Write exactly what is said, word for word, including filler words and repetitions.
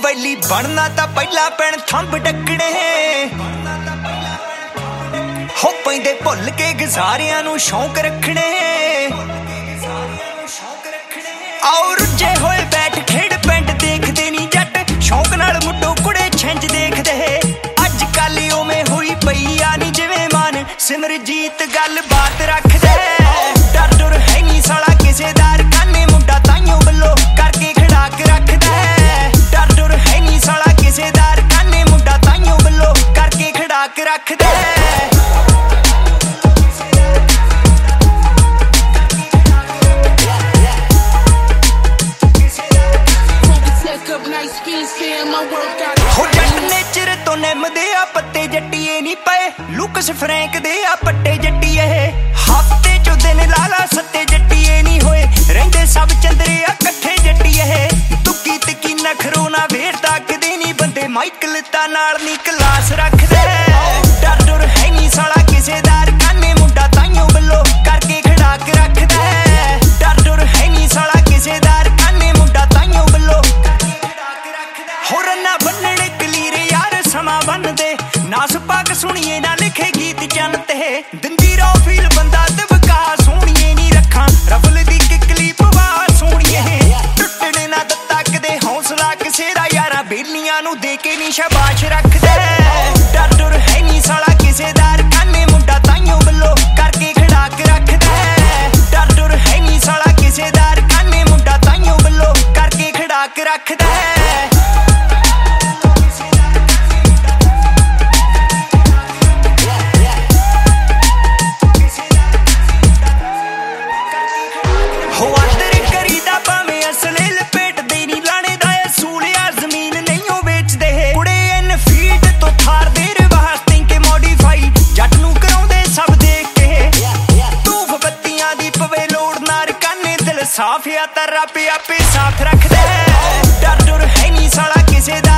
ਵੈਲੀ ਬਣਨਾ ਤਾਂ ਪਹਿਲਾਂ ਪੈਣ ਥੰਬ ਡੱਕਣੇ ਹੋ ਪੈਂਦੇ ਭੁੱਲ ਕੇ ਗੁਜ਼ਾਰਿਆਂ ਨੂੰ ਸ਼ੌਂਕ ਰੱਖਣੇ ਆਓ ਰੁੱਝੇ ਹੋਏ ਬੈਠ ਖੇਡ ਪਿੰਡ ਦੇਖਦੇ ਨਹੀਂ ਜੱਟ ਸ਼ੌਂਕ ਨਾਲ ਮੁੱਢੋਂ ਕੁੜੇ ਛਿੰਝ ਦੇਖਦੇ ਅੱਜ ਕੱਲ ਉਵੇਂ ਹੋਈ ਪਈ ਆ ਨੀ ਜਿਵੇਂ ਮਾਨ ਸਿਮਰਜੀਤ ਗੱਲ ਬਾਤ ਰੱਖਦੇ ਡਰ ਡਰ ਹੈ ਨੀ ਸਾਲਾ ਕਿਸੇ ਦਾ ਰਕਾਨੇ ਮੁੰਡਾ ਤਾਈਓ ਵੱਲੋਂ ਕਰਕੇ ਖੜਾ ਕੇ ਰੱਖਦਾ ਡਰ ਡਰ ਹੈ ਨੀ ਸਾਲਾ ਕਿਸੇ ਦਾ ਰਕਾਨੇ ਮੁੰਡਾ ਤਾਈਓ ਵੱਲੋਂ ਕਰਕੇ ਖੜਾ ਕੇ ਰੱਖਦਾ ਹੋ ਜੱਟ ਨੇਚਰ ਤੋਂ ਨਿੰਮਦੇ ਆ ਪੱਤੇ ਜੱਟੀਏ ਨੀ ਪਏ ਲੁਕਸ ਫਰੈਂਕ ਦੇ ਆ ਪੱਟੇ ਜੱਟੀਏ ਹਫਤੇ ਚੋਂ ਦਿਨ ਲਾਲਾ ਸੱਤੇ ਜੱਟੀਏ ਨੀ ਹੋਏ ਰਹਿੰਦੇ ਸਭ ਚੰਦਰੇ ਆ ਇਕੱਠੇ ਜੱਟੀਏ ਤੁੱਕੀ ਤੱਕੀ ਨਖਰੋ ਨਾ ਵੇਰ ਤੱਕਦੇ ਨੀ ਬੰਦੇ ਮਾਈਕਲ ਤਾਂ ਨਾਲ ਨੀ ਕਲਾਸ ਰੱਖਦੇ ਡਰ ਡਰ ਹੈ ਨੀ ਸਾਲਾ ਕਿਸੇ ਦਾ ਰਕਾਨੇ ਮੁੰਡਾ ਤਾਈਓ ਵੱਲੋਂ ਕਰਕੇ ਖੜਾ ਕੇ ਰੱਖਦਾ ਡਰ ਡਰ ਹੈ ਨੀ ਸਾਲਾ ਕਿਸੇ ਦਾ ਰਕਾਨੇ ਮੁੰਡਾ ਤਾਈਓ ਵੱਲੋਂ ਹੋਰ ਨਾ ਬੰਨਣੇ ਕਲੀਰ ਯਾਰ ਸਮਾਂ ਬੰਨਦੇ ਨਾਸ ਪਾਕ ਸੁਣੀਏ ਨਾ ਲਿਖੇ ਗੀਤ ਚੰਨ ਤੇ ਦਿੰਦੀ ਰੋ ਫੀਲ ਬੰਦਾ ਦਬਕਾ ਸੋਹਣੀਏ ਨੀ ਰੱਖਾਂ ਰਫਲ ਦੀ ਕਿਕਲੀ ਪਵਾ ਸੋਹਣੀਏ ਟੁੱਟਣੇ ਨਾ ਦਿੱਤਾ ਕਦੇ ਹੌਸਲਾ ਕਿਸੇ ਦਾ ਯਾਰਾਂ ਬੇਲੀਆਂ ਨੂੰ ਦੇ ਕੇ ਨੀ ਸ਼ਾਬਾਸ਼ ਰੱਖਦੇ ਡਰ ਡਰ ਹੈ ਨੀ ਸਾਲਾ ਕਿਸੇ ਦਾ ਰਕਾਨੇ ਮੁੰਡਾ ਤਾਈਓ ਵੱਲੋਂ ਕਰਕੇ ਖੜਾ ਕੇ ਰੱਖਦਾ ਡਰ ਡਰ ਹੈ ਨੀ ਸਾਲਾ ਕਿਸੇ ਦਾ ਰਕਾਨੇ ਮੁੰਡਾ ਤਾਈਓ ਵੱਲੋਂ ਕਰਕੇ ਖੜਾ ਕੇ ਰੱਖਦਾ ਸਾਫ ਆ ਤਾਂ ਰੱਬ ਆਪੇ ਸਾਥ ਰੱਖਦਾ ਡਰ ਡਰ ਹੈ ਨੀ ਸਾਲਾ ਕਿਸੇ ਦਾ